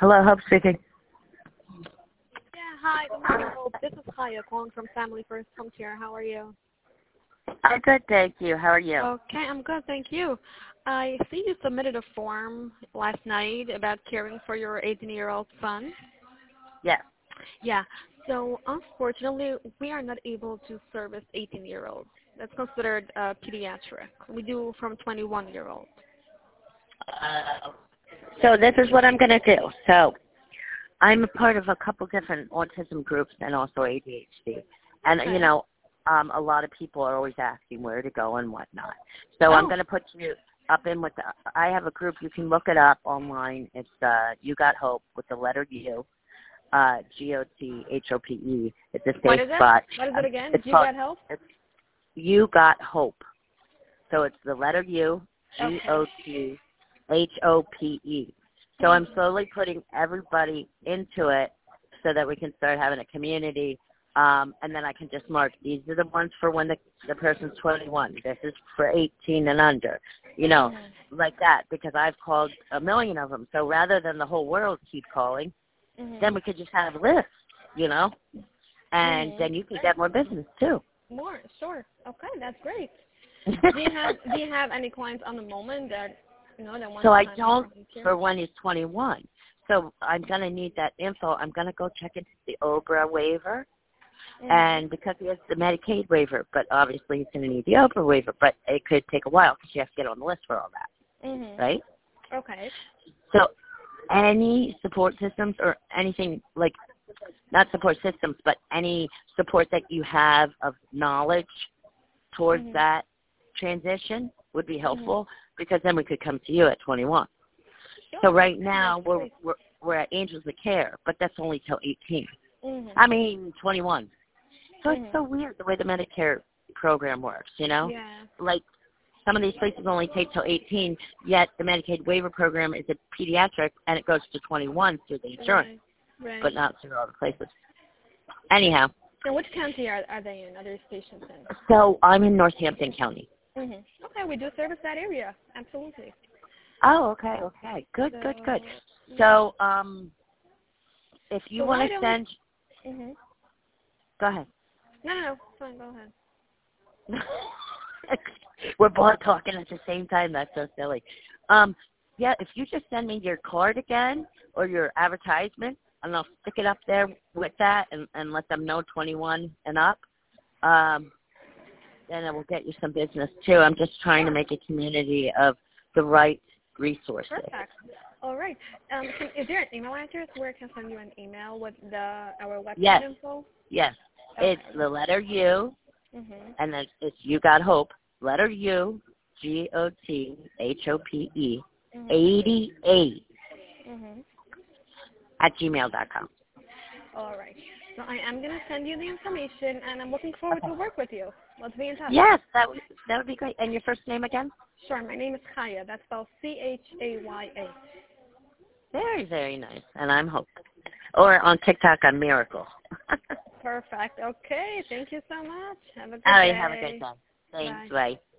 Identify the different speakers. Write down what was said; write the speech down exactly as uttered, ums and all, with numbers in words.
Speaker 1: Hello, Hope speaking.
Speaker 2: Yeah, hi. Good morning, Hope. This is Kaya calling from Family First Home Care. How are you?
Speaker 1: I'm good, thank you. How are you?
Speaker 2: Okay, I'm good, thank you. I see you submitted a form last night about caring for your eighteen-year-old son.
Speaker 1: Yes.
Speaker 2: Yeah. So unfortunately, we are not able to service eighteen-year-olds. That's considered uh, pediatric. We do from twenty-one-year-olds.
Speaker 1: Uh, so this is what I'm going to do. So I'm a part of a couple different autism groups and also A D H D. And,
Speaker 2: Okay.
Speaker 1: you know, um, a lot of people are always asking where to go and whatnot. So
Speaker 2: Oh.
Speaker 1: I'm going to put you up in with the, I have a group. You can look it up online. It's uh, You Got Hope with the letter U, uh, G O T H O P E. It's a safe
Speaker 2: What is it?
Speaker 1: spot.
Speaker 2: What is it again?
Speaker 1: It's
Speaker 2: You
Speaker 1: called,
Speaker 2: Got Help?
Speaker 1: It's You Got Hope. So it's the letter U, G O T H O P E. So I'm slowly putting everybody into it so that we can start having a community. Um, and then I can just mark, these are the ones for when the, the person's twenty-one. This is for eighteen and under. You know, mm-hmm. like that, because I've called a million of them. So rather than the whole world keep calling, mm-hmm. then we could just have lists, you know, and mm-hmm. then you could get more business too.
Speaker 2: More, sure. Okay, that's great. do you have Do you have any clients on the moment that you know that want?
Speaker 1: So
Speaker 2: to
Speaker 1: I don't for when he's twenty-one. So I'm gonna need that info. I'm gonna go check into the O B R A waiver, mm-hmm. and because he has the Medicaid waiver, but obviously he's gonna need the O B R A waiver. But it could take a while because you have to get on the list for all that,
Speaker 2: mm-hmm.
Speaker 1: right?
Speaker 2: Okay.
Speaker 1: So any support systems or anything like not support systems, but any support that you have of knowledge towards mm-hmm. that transition would be helpful mm-hmm. because then we could come to you at twenty-one. Sure. So right now we're, we're we're at Angels of Care, but that's only till eighteen. Mm-hmm. I mean twenty-one. So mm-hmm. it's so weird the way the Medicare program works, you know?
Speaker 2: Yeah.
Speaker 1: Like some of these places only take till eighteen, yet the Medicaid waiver program is a pediatric and it goes to twenty-one through the insurance,
Speaker 2: right. Right.
Speaker 1: but not through all the places. Anyhow.
Speaker 2: And which county are, are they in? Are they stations in?
Speaker 1: So I'm in Northampton County.
Speaker 2: Mm-hmm. Okay, we do service that area. Absolutely.
Speaker 1: Oh, okay, okay. Good, so, good, good.
Speaker 2: Yeah.
Speaker 1: So, um, if you
Speaker 2: so
Speaker 1: want to send...
Speaker 2: Mm-hmm.
Speaker 1: Go ahead.
Speaker 2: No, no, no. Fine, go ahead.
Speaker 1: We're both talking at the same time. That's so silly. Um, yeah, if you just send me your card again or your advertisement, and I'll stick it up there with that and, and let them know twenty-one and up. Um, then I will get you some business, too. I'm just trying to make a community of the right resources.
Speaker 2: Perfect. All right. Um, can, is there an email address where I can send you an email with the our website
Speaker 1: yes.
Speaker 2: info?
Speaker 1: Yes.
Speaker 2: Okay.
Speaker 1: It's the letter U,
Speaker 2: mm-hmm.
Speaker 1: and then it's You Got Hope, letter U, G O T H O P E, mm-hmm. eighty-eight. Mm-hmm. At gmail dot com.
Speaker 2: All right. So I am going to send you the information, and I'm looking forward to work with you. Let's be in touch.
Speaker 1: Yes, that would, that would be great. And your first name again?
Speaker 2: Sure. My name is Kaya. That's spelled C H A Y A.
Speaker 1: Very, very nice. And I'm Hope. Or on TikTok, I'm Miracle.
Speaker 2: Perfect. Okay. Thank you so much. Have a good
Speaker 1: All right,
Speaker 2: day.
Speaker 1: have a good day. Thanks.
Speaker 2: Bye.
Speaker 1: Bye.